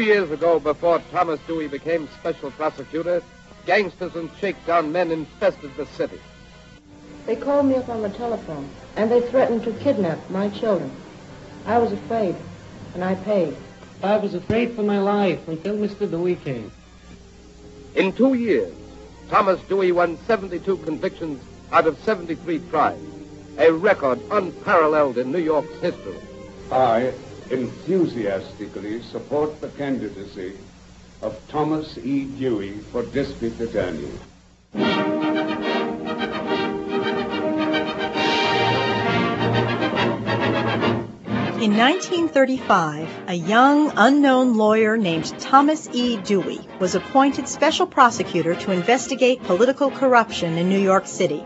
2 years ago, before Thomas Dewey became special prosecutor, gangsters and shakedown men infested the city. They called me up on the telephone, and they threatened to kidnap my children. I was afraid, and I paid. I was afraid for my life until Mr. Dewey came. In 2 years, Thomas Dewey won 72 convictions out of 73 trials, a record unparalleled in New York's history. I enthusiastically support the candidacy of Thomas E. Dewey for District Attorney. In 1935, a young, unknown lawyer named Thomas E. Dewey was appointed special prosecutor to investigate political corruption in New York City.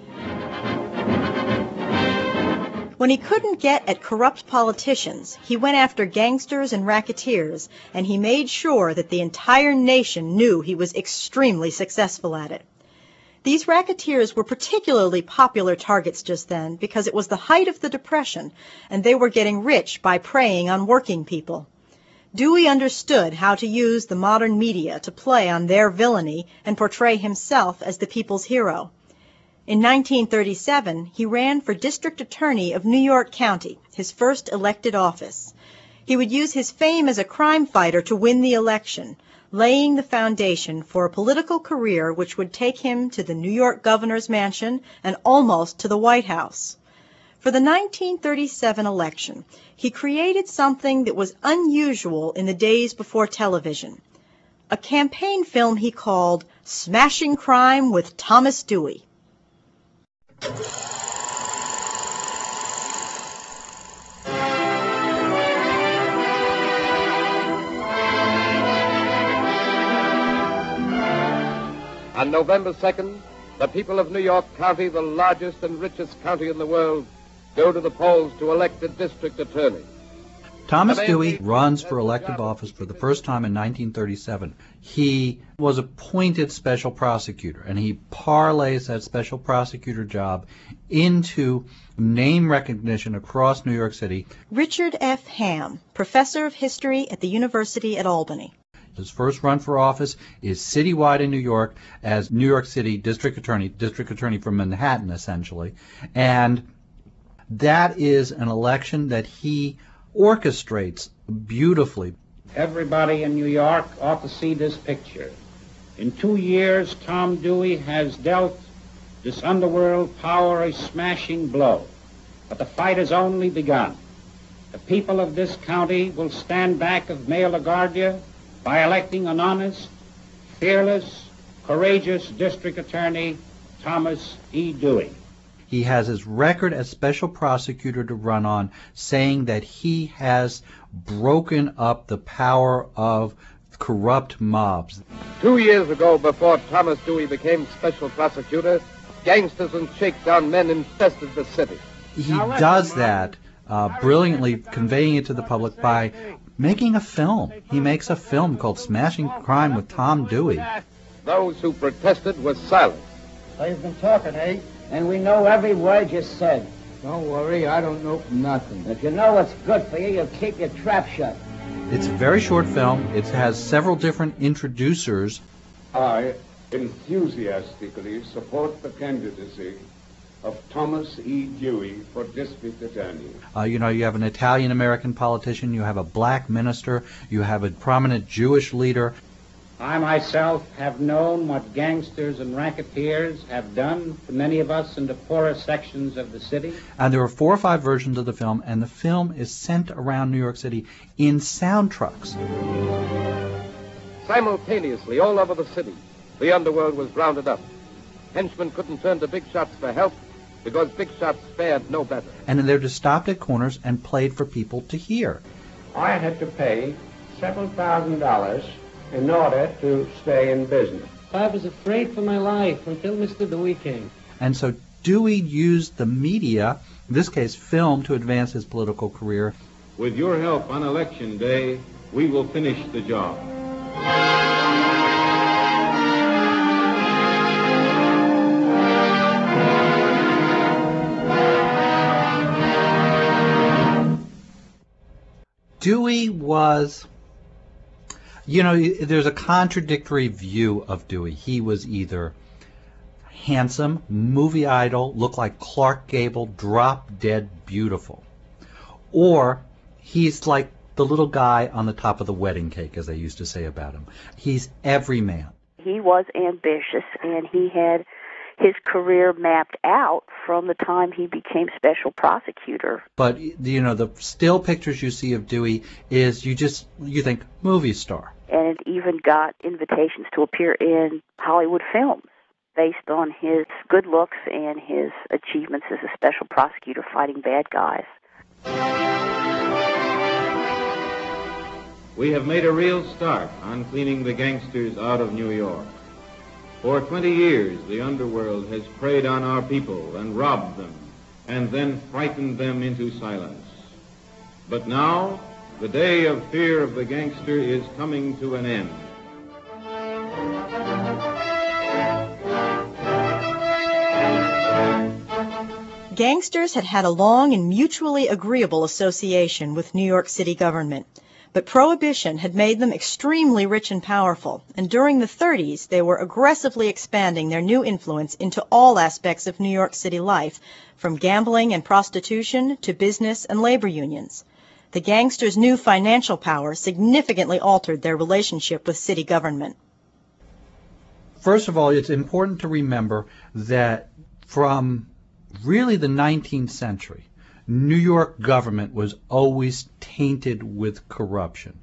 When he couldn't get at corrupt politicians, he went after gangsters and racketeers, and he made sure that the entire nation knew he was extremely successful at it. These racketeers were particularly popular targets just then because it was the height of the Depression, and they were getting rich by preying on working people. Dewey understood how to use the modern media to play on their villainy and portray himself as the people's hero. In 1937, he ran for district attorney of New York County, his first elected office. He would use his fame as a crime fighter to win the election, laying the foundation for a political career which would take him to the New York governor's mansion and almost to the White House. For the 1937 election, he created something that was unusual in the days before television, a campaign film he called Smashing Crime with Thomas Dewey. On November 2nd, the people of New York County, the largest and richest county in the world, go to the polls to elect a district attorney. Thomas Dewey runs for elective office for the first time in 1937. He was appointed special prosecutor, and he parlays that special prosecutor job into name recognition across New York City. Richard F. Ham, professor of history at the University at Albany. His first run for office is citywide in New York as New York City district attorney from Manhattan, essentially. And that is an election that he orchestrates beautifully. Everybody in New York ought to see this picture. In 2 years, Tom Dewey has dealt this underworld power a smashing blow. But the fight has only begun. The people of this county will stand back of Mayor LaGuardia by electing an honest, fearless, courageous district attorney, Thomas E. Dewey. He has his record as special prosecutor to run on, saying that he has broken up the power of corrupt mobs. 2 years ago, before Thomas Dewey became special prosecutor, gangsters and shakedown men infested the city. He does that brilliantly, conveying it to the public by making a film. He makes a film called Smashing Crime with Tom Dewey. Those who protested were silent. So you've been talking, eh? And we know every word you said. Don't worry, I don't know nothing. If you know what's good for you, you'll keep your trap shut. It's a very short film. It has several different introducers. I enthusiastically support the candidacy of Thomas E. Dewey for District Attorney. You have an Italian-American politician, you have a black minister, you have a prominent Jewish leader. I myself have known what gangsters and racketeers have done to many of us in the poorer sections of the city. And there are 4 or 5 versions of the film, and the film is sent around New York City in sound trucks. Simultaneously, all over the city, the underworld was rounded up. Henchmen couldn't turn to big shots for help because big shots fared no better. And they're just stopped at corners and played for people to hear. I had to pay several $1,000 in order to stay in business. I was afraid for my life until Mr. Dewey came. And so Dewey used the media, in this case film, to advance his political career. With your help on Election Day, we will finish the job. Dewey was You know, there's a contradictory view of Dewey. He was either handsome, movie idol, looked like Clark Gable, drop dead beautiful, or he's like the little guy on the top of the wedding cake, as they used to say about him. He's every man. He was ambitious, and he had his career mapped out from the time he became special prosecutor. But, you know, the still pictures you see of Dewey is you think movie star. And it even got invitations to appear in Hollywood films based on his good looks and his achievements as a special prosecutor fighting bad guys. We have made a real start on cleaning the gangsters out of New York. For 20 years, the underworld has preyed on our people and robbed them, and then frightened them into silence. But now, the day of fear of the gangster is coming to an end. Gangsters had had a long and mutually agreeable association with New York City government. But Prohibition had made them extremely rich and powerful, and during the 30s they were aggressively expanding their new influence into all aspects of New York City life, from gambling and prostitution to business and labor unions. The gangsters' new financial power significantly altered their relationship with city government. First of all, it's important to remember that from really the 19th century, New York government was always tainted with corruption.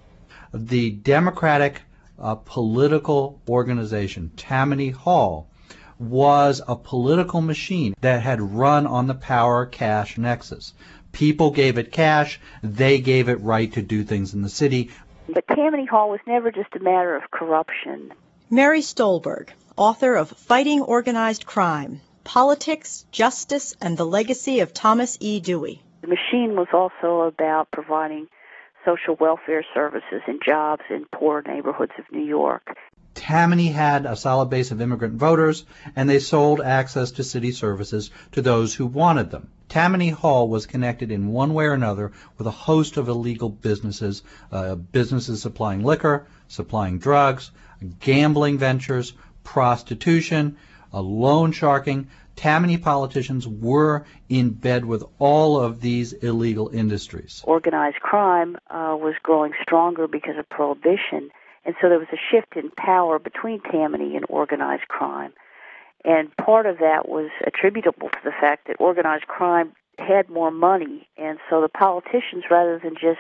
The Democratic political organization, Tammany Hall, was a political machine that had run on the power-cash nexus. People gave it cash, they gave it right to do things in the city. But Tammany Hall was never just a matter of corruption. Mary Stolberg, author of Fighting Organized Crime, Politics, Justice, and the Legacy of Thomas E. Dewey. The machine was also about providing social welfare services and jobs in poor neighborhoods of New York. Tammany had a solid base of immigrant voters, and they sold access to city services to those who wanted them. Tammany Hall was connected in one way or another with a host of illegal businesses, businesses supplying liquor, supplying drugs, gambling ventures, prostitution, loan sharking. Tammany politicians were in bed with all of these illegal industries. Organized crime was growing stronger because of Prohibition, and so there was a shift in power between Tammany and organized crime. And part of that was attributable to the fact that organized crime had more money, and so the politicians, rather than just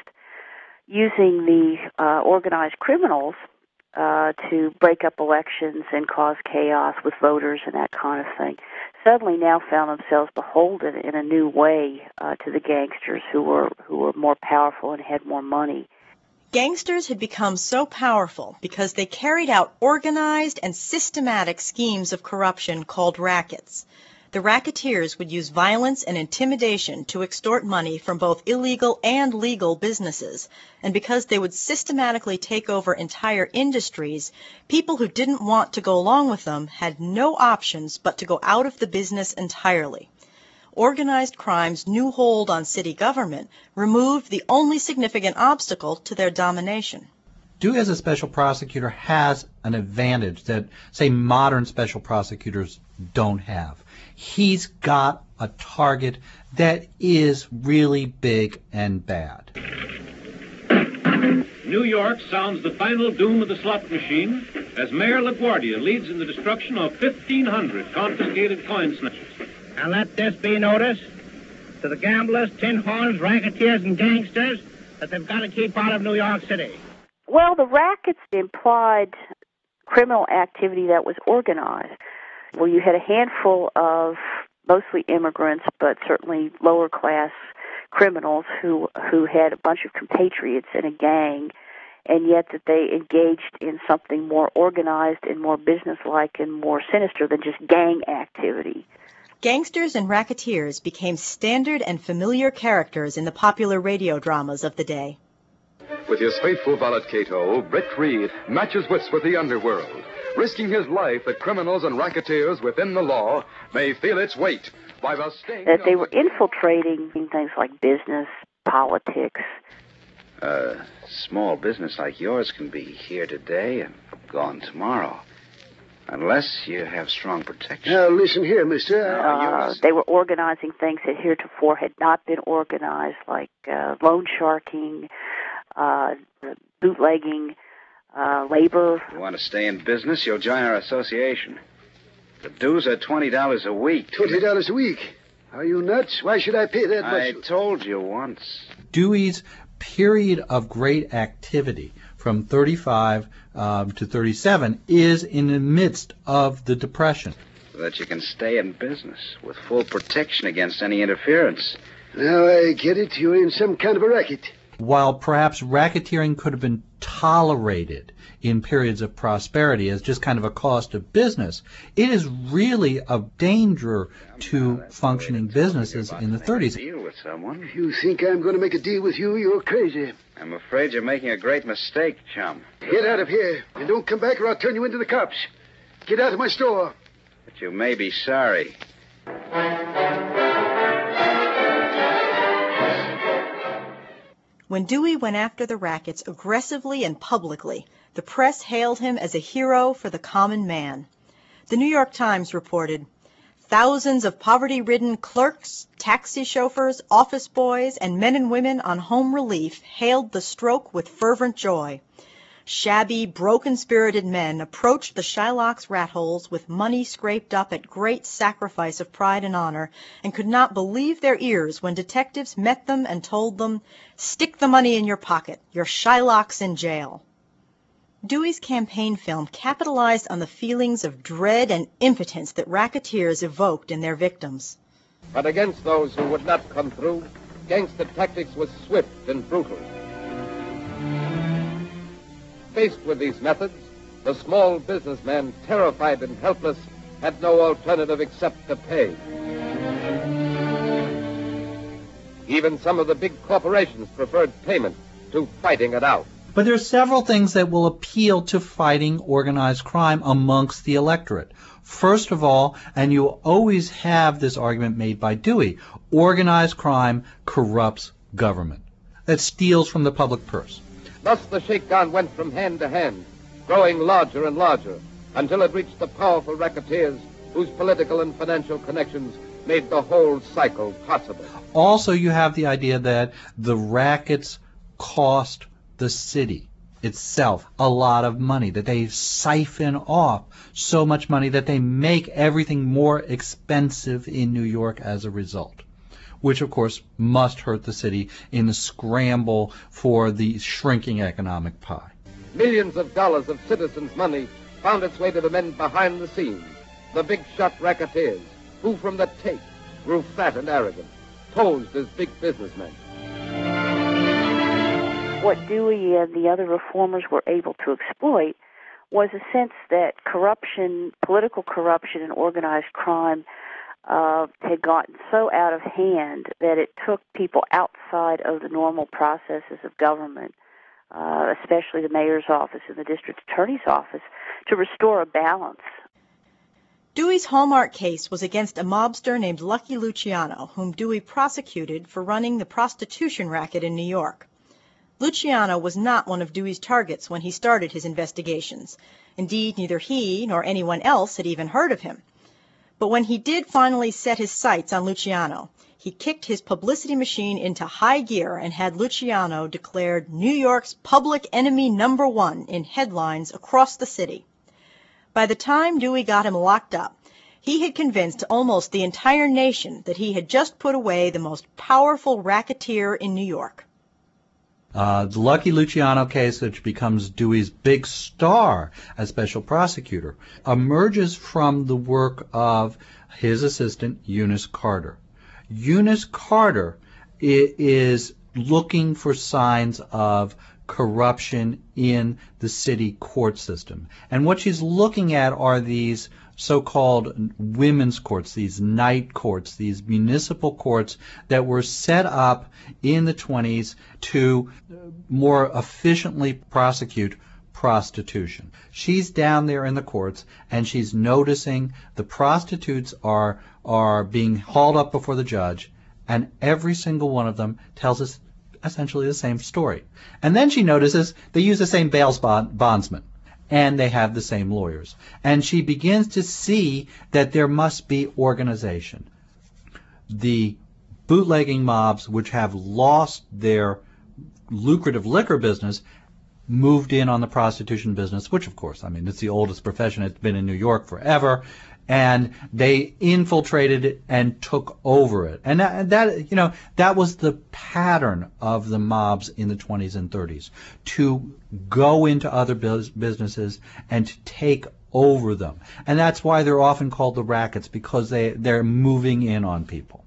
using the organized criminals to break up elections and cause chaos with voters and that kind of thing, suddenly now found themselves beholden in a new way to the gangsters who were more powerful and had more money. Gangsters had become so powerful because they carried out organized and systematic schemes of corruption called rackets. The racketeers would use violence and intimidation to extort money from both illegal and legal businesses, and because they would systematically take over entire industries, people who didn't want to go along with them had no options but to go out of the business entirely. Organized crime's new hold on city government removed the only significant obstacle to their domination. Dewey as a special prosecutor has an advantage that, say, modern special prosecutors don't have. He's got a target that is really big and bad. New York sounds the final doom of the slot machine as Mayor LaGuardia leads in the destruction of 1,500 confiscated coin snatchers. Now let this be noticed to the gamblers, tin horns, racketeers, and gangsters that they've got to keep out of New York City. Well, the rackets implied criminal activity that was organized, where you had a handful of mostly immigrants, but certainly lower-class criminals who had a bunch of compatriots in a gang, and yet that they engaged in something more organized and more businesslike and more sinister than just gang activity. Gangsters and racketeers became standard and familiar characters in the popular radio dramas of the day. With his faithful valet Cato, Britt Reed matches wits with the underworld, risking his life that criminals and racketeers within the law may feel its weight by the sting that they were infiltrating things like business, politics. A small business like yours can be here today and gone tomorrow. Unless you have strong protection. Now, listen here, mister. They were organizing things that heretofore had not been organized, like loan sharking, bootlegging, labor. If you want to stay in business, you'll join our association. The dues are $20 a week. $20 a week? Are you nuts? Why should I pay that much? I told you once. Dewey's period of great activity from 35 to 37 is in the midst of the Depression. So that you can stay in business with full protection against any interference. Now I get it. You're in some kind of a racket. While perhaps racketeering could have been tolerated in periods of prosperity as just kind of a cost of business, it is really a danger to functioning businesses in the 30s. Deal with someone. If you think I'm going to make a deal with you, you're crazy. I'm afraid you're making a great mistake, chum. Get out of here, and don't come back or I'll turn you into the cops. Get out of my store. But you may be sorry. When Dewey went after the rackets aggressively and publicly, the press hailed him as a hero for the common man. The New York Times reported, "Thousands of poverty-ridden clerks, taxi chauffeurs, office boys, and men and women on home relief hailed the stroke with fervent joy. Shabby, broken-spirited men approached the Shylock's rat holes with money scraped up at great sacrifice of pride and honor, and could not believe their ears when detectives met them and told them, 'Stick the money in your pocket. Your Shylock's in jail.'" Dewey's campaign film capitalized on the feelings of dread and impotence that racketeers evoked in their victims. But against those who would not come through, gangster tactics was swift and brutal. Faced with these methods, the small businessman, terrified and helpless, had no alternative except to pay. Even some of the big corporations preferred payment to fighting it out. But there are several things that will appeal to fighting organized crime amongst the electorate. First of all, and you always have this argument made by Dewey, organized crime corrupts government. It steals from the public purse. Thus the shakedown went from hand to hand, growing larger and larger, until it reached the powerful racketeers whose political and financial connections made the whole cycle possible. Also, you have the idea that the rackets cost the city itself a lot of money, that they siphon off so much money that they make everything more expensive in New York as a result, which of course must hurt the city in the scramble for the shrinking economic pie. Millions of dollars of citizens' money found its way to the men behind the scenes, the big shot racketeers, who from the take grew fat and arrogant, posed as big businessmen. What Dewey and the other reformers were able to exploit was a sense that corruption, political corruption and organized crime had gotten so out of hand that it took people outside of the normal processes of government, especially the mayor's office and the district attorney's office, to restore a balance. Dewey's hallmark case was against a mobster named Lucky Luciano, whom Dewey prosecuted for running the prostitution racket in New York. Luciano was not one of Dewey's targets when he started his investigations. Indeed, neither he nor anyone else had even heard of him. But when he did finally set his sights on Luciano, he kicked his publicity machine into high gear and had Luciano declared New York's public enemy #1 in headlines across the city. By the time Dewey got him locked up, he had convinced almost the entire nation that he had just put away the most powerful racketeer in New York. The Lucky Luciano case, which becomes Dewey's big star as special prosecutor, emerges from the work of his assistant, Eunice Carter. Eunice Carter is looking for signs of corruption in the city court system. And what she's looking at are these so-called women's courts, these night courts, these municipal courts that were set up in the 20s to more efficiently prosecute prostitution. She's down there in the courts and she's noticing the prostitutes are being hauled up before the judge, and every single one of them tells us essentially the same story. And then she notices they use the same bail bondsman, and they have the same lawyers. And she begins to see that there must be organization. The bootlegging mobs, which have lost their lucrative liquor business, moved in on the prostitution business, which, of course, I mean, it's the oldest profession. It's been in New York forever. And they infiltrated it and took over it. And that was the pattern of the mobs in the 20s and 30s, to go into other businesses and to take over them. And that's why they're often called the rackets, because they're moving in on people.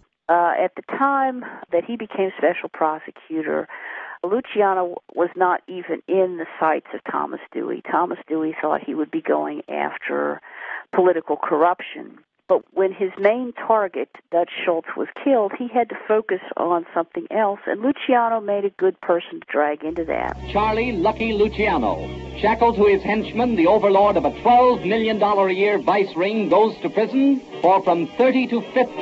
At the time that he became special prosecutor, Luciano was not even in the sights of Thomas Dewey. Thomas Dewey thought he would be going after political corruption. But when his main target, Dutch Schultz, was killed, he had to focus on something else, and Luciano made a good person to drag into that. Charlie Lucky Luciano, shackled to his henchman, the overlord of a $12 million a year vice ring, goes to prison for from 30 to 50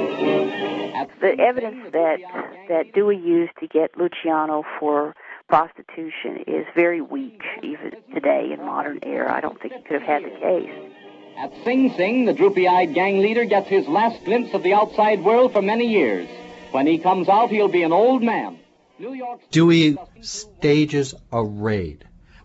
years. The evidence that Dewey used to get Luciano for prostitution is very weak, even today in modern era. I don't think he could have had the case. At Sing Sing, the droopy-eyed gang leader gets his last glimpse of the outside world for many years. When he comes out, he'll be an old man. Dewey stages a raid.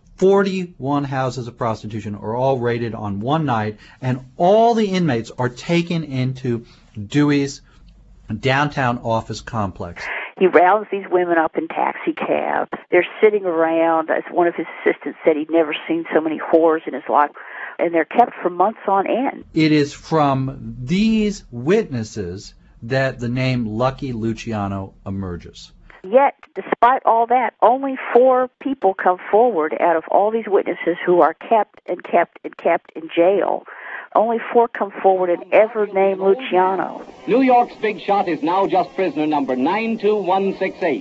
41 houses of prostitution are all raided on one night, and all the inmates are taken into Dewey's downtown office complex. He rounds these women up in taxi cabs. They're sitting around. As one of his assistants said, he'd never seen so many whores in his life. And they're kept for months on end. It is from these witnesses that the name Lucky Luciano emerges. Yet, despite all that, only 4 people come forward out of all these witnesses who are kept and kept and kept in jail. Only 4 come forward and ever name Luciano. New York's big shot is now just prisoner number 92168.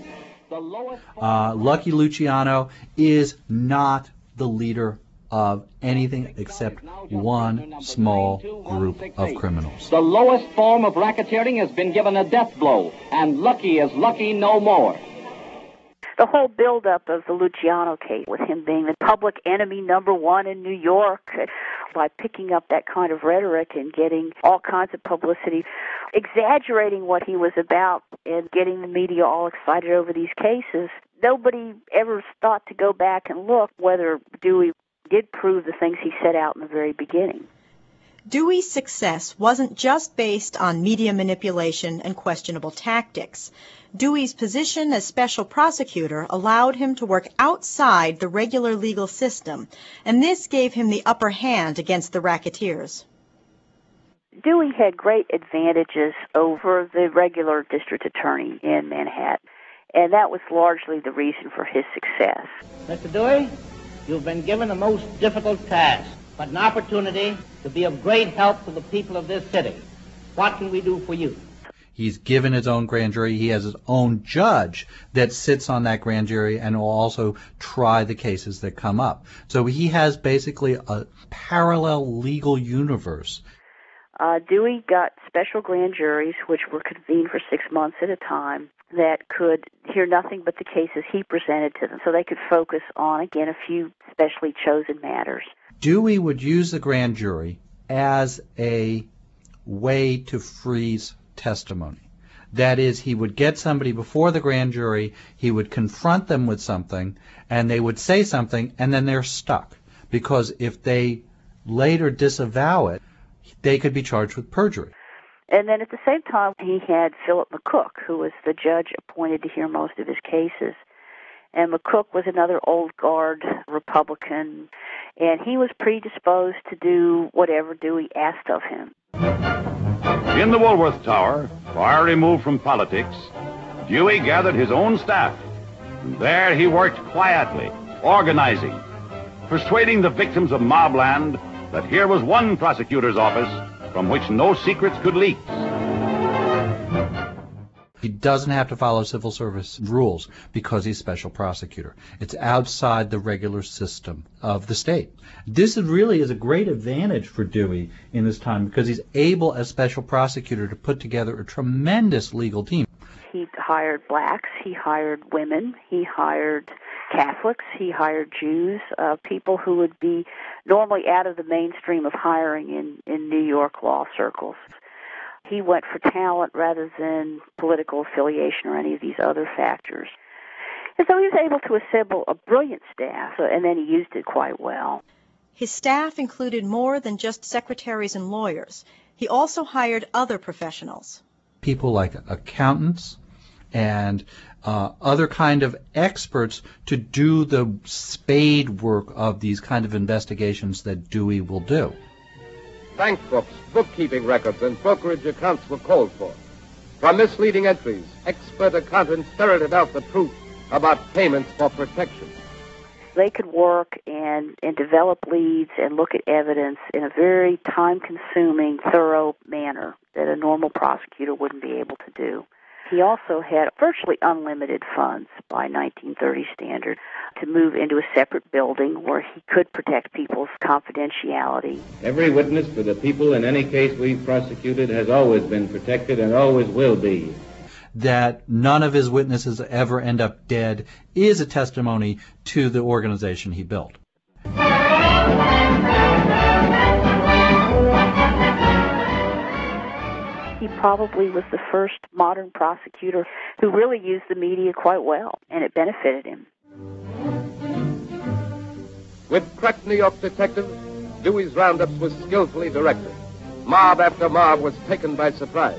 Lucky Luciano is not the leader of anything except one small group of criminals. The lowest form of racketeering has been given a death blow, and Lucky is lucky no more. The whole buildup of the Luciano case, with him being the public enemy number 1 in New York, by picking up that kind of rhetoric and getting all kinds of publicity, exaggerating what he was about and getting the media all excited over these cases, nobody ever thought to go back and look whether Dewey did prove the things he set out in the very beginning. Dewey's success wasn't just based on media manipulation and questionable tactics. Dewey's position as special prosecutor allowed him to work outside the regular legal system, and this gave him the upper hand against the racketeers. Dewey had great advantages over the regular district attorney in Manhattan, and that was largely the reason for his success. Mr. Dewey, you've been given a most difficult task, but an opportunity to be of great help to the people of this city. What can we do for you? He's given his own grand jury. He has his own judge that sits on that grand jury and will also try the cases that come up. So he has basically a parallel legal universe. Dewey got special grand juries, which were convened for 6 months at a time, that could hear nothing but the cases he presented to them, so they could focus on, again, a few specially chosen matters. Dewey would use the grand jury as a way to freeze testimony. That is, he would get somebody before the grand jury, he would confront them with something, and they would say something, and then they're stuck. Because if they later disavow it, they could be charged with perjury. And then at the same time, he had Philip McCook, who was the judge appointed to hear most of his cases. And McCook was another old guard Republican, and he was predisposed to do whatever Dewey asked of him. In the Woolworth Tower, far removed from politics, Dewey gathered his own staff. And there he worked quietly, organizing, persuading the victims of mobland that here was one prosecutor's office from which no secrets could leak. He doesn't have to follow civil service rules because he's special prosecutor. It's outside the regular system of the state. This really is a great advantage for Dewey in this time because he's able, as special prosecutor, to put together a tremendous legal team. He hired blacks, he hired women, he hired Catholics, he hired Jews, people who would be normally out of the mainstream of hiring in New York law circles. He went for talent rather than political affiliation or any of these other factors. And so he was able to assemble a brilliant staff, and then he used it quite well. His staff included more than just secretaries and lawyers. He also hired other professionals. People like accountants and other kind of experts to do the spade work of these kind of investigations that Dewey will do. Bank books, bookkeeping records, and brokerage accounts were called for. From misleading entries, expert accountants ferreted out the truth about payments for protection. They could work and develop leads and look at evidence in a very time-consuming, thorough manner that a normal prosecutor wouldn't be able to do. He also had virtually unlimited funds by 1930 standard to move into a separate building where he could protect people's confidentiality. Every witness for the people in any case we've prosecuted has always been protected and always will be. That none of his witnesses ever end up dead is a testimony to the organization he built. He probably was the first modern prosecutor who really used the media quite well, and it benefited him. With crack New York detectives, Dewey's roundups was skillfully directed. Mob after mob was taken by surprise.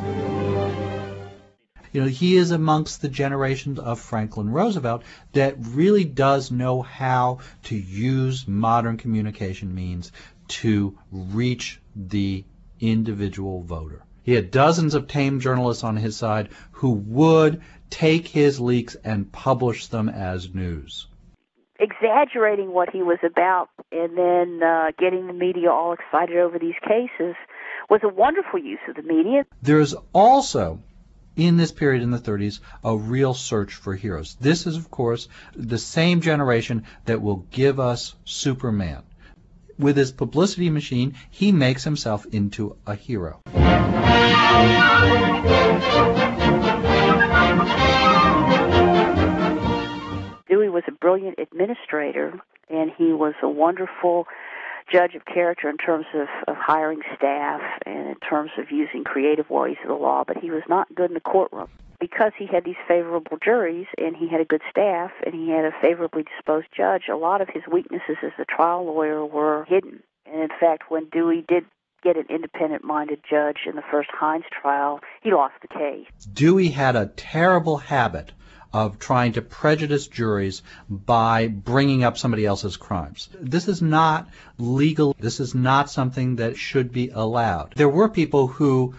You know, he is amongst the generations of Franklin Roosevelt that really does know how to use modern communication means to reach the individual voter. He had dozens of tame journalists on his side who would take his leaks and publish them as news. Exaggerating what he was about and then getting the media all excited over these cases was a wonderful use of the media. There's also, in this period in the 30s, a real search for heroes. This is, of course, the same generation that will give us Superman. With his publicity machine, he makes himself into a hero. Dewey was a brilliant administrator, and he was a wonderful judge of character in terms of hiring staff and in terms of using creative ways of the law, but he was not good in the courtroom. Because he had these favorable juries and he had a good staff and he had a favorably disposed judge, a lot of his weaknesses as a trial lawyer were hidden. And in fact, when Dewey did get an independent-minded judge in the first Hines trial, he lost the case. Dewey had a terrible habit of trying to prejudice juries by bringing up somebody else's crimes. This is not legal. This is not something that should be allowed. There were people who,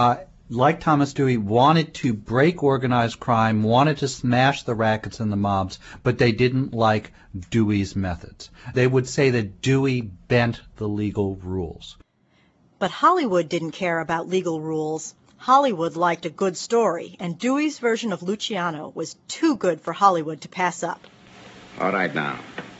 like Thomas Dewey, wanted to break organized crime, wanted to smash the rackets and the mobs, but they didn't like Dewey's methods. They would say that Dewey bent the legal rules. But Hollywood didn't care about legal rules. Hollywood liked a good story, and Dewey's version of Luciano was too good for Hollywood to pass up. All right now.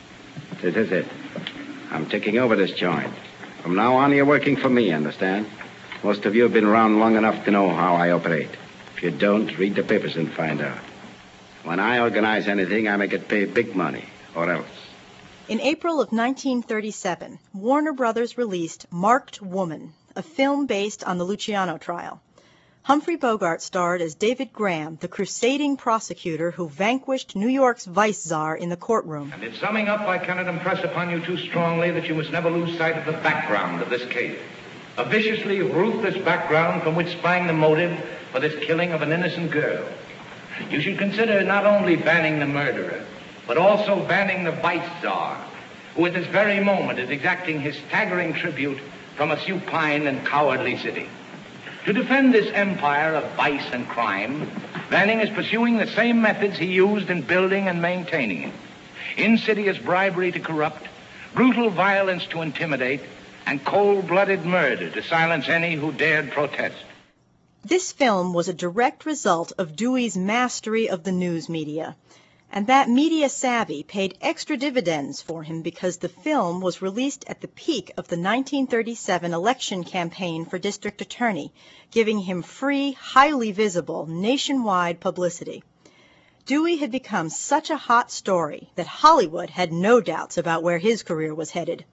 This is it. I'm taking over this joint. From now on, you're working for me, understand? Most of you have been around long enough to know how I operate. If you don't, read the papers and find out. When I organize anything, I make it pay big money, or else. In April of 1937, Warner Brothers released Marked Woman, a film based on the Luciano trial. Humphrey Bogart starred as David Graham, the crusading prosecutor who vanquished New York's vice czar in the courtroom. And in summing up, I cannot impress upon you too strongly that you must never lose sight of the background of this case. A viciously ruthless background from which sprang the motive for this killing of an innocent girl. You should consider not only banning the murderer, but also banning the vice czar, who at this very moment is exacting his staggering tribute from a supine and cowardly city. To defend this empire of vice and crime, Banning is pursuing the same methods he used in building and maintaining it. Insidious bribery to corrupt, brutal violence to intimidate, and cold-blooded murder to silence any who dared protest. This film was a direct result of Dewey's mastery of the news media. And that media savvy paid extra dividends for him because the film was released at the peak of the 1937 election campaign for district attorney, giving him free, highly visible, nationwide publicity. Dewey had become such a hot story that Hollywood had no doubts about where his career was headed.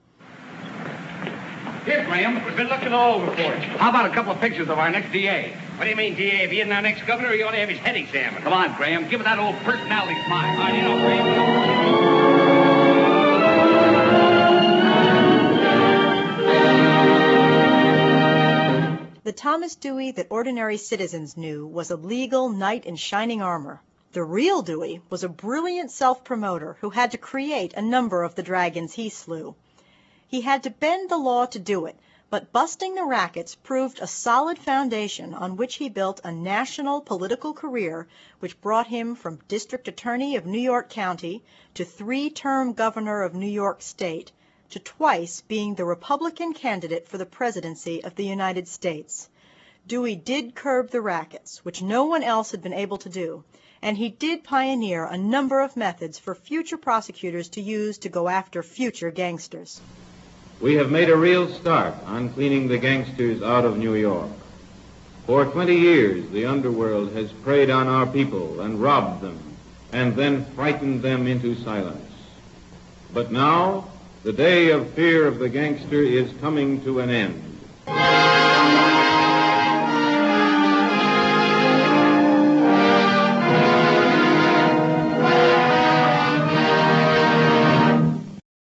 Here, Graham, we've been looking all over for you. How about a couple of pictures of our next DA? What do you mean, DA? If he isn't our next governor, he ought to have his head examined. Come on, Graham, give it that old personality smile. All right, you know, Graham. The Thomas Dewey that ordinary citizens knew was a legal knight in shining armor. The real Dewey was a brilliant self-promoter who had to create a number of the dragons he slew. He had to bend the law to do it, but busting the rackets proved a solid foundation on which he built a national political career which brought him from district attorney of New York County to 3-term governor of New York State to twice being the Republican candidate for the presidency of the United States. Dewey did curb the rackets, which no one else had been able to do, and he did pioneer a number of methods for future prosecutors to use to go after future gangsters. We have made a real start on cleaning the gangsters out of New York. For 20 years, the underworld has preyed on our people and robbed them, and then frightened them into silence. But now, the day of fear of the gangster is coming to an end.